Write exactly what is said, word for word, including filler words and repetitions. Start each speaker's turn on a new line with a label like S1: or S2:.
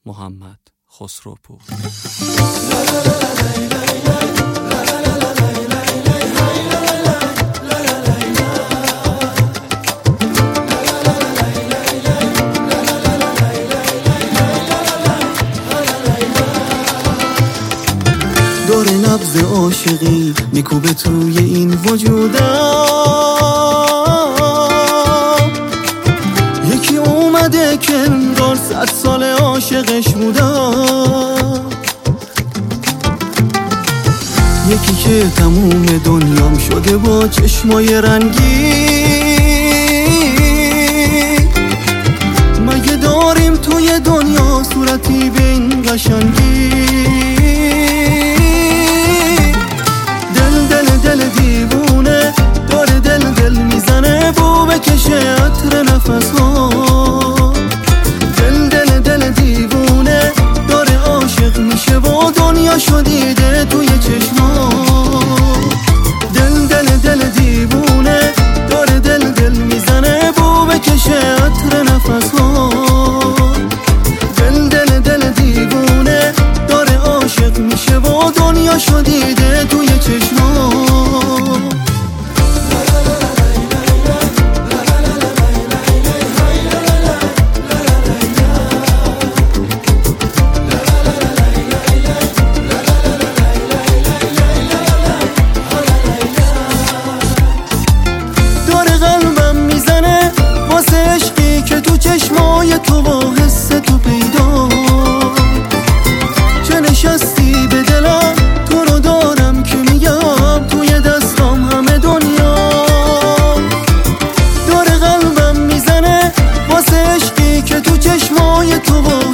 S1: محمد خسروپور.
S2: دور نبض عاشقی میکوبه توی این وجودم، یکی اومده که انگار صد سال عاشقش بودم، یکی که تموم دنیام شده با چشمای رنگی. مگه داریم توی دنیا صورتی به این قشنگی؟ دل دیوونه داره دل دل میزنه بو بکشه عطر نفس ها. دل دل دل دیوونه داره عاشق میشه و دنیا شدیده توی چشما. دل دل دل دیوونه داره دل دل میزنه بو بکشه عطر نفس ها. دل دل دل دیوونه داره عاشق میشه و دنیا شدیده توی چشما. چشمای تو با حس تو پیدا چه نشستی به دلم، تو رو دارم که میگم توی دستام همه دنیا. داره قلبم میزنه واسه عشقی که تو چشمای تو با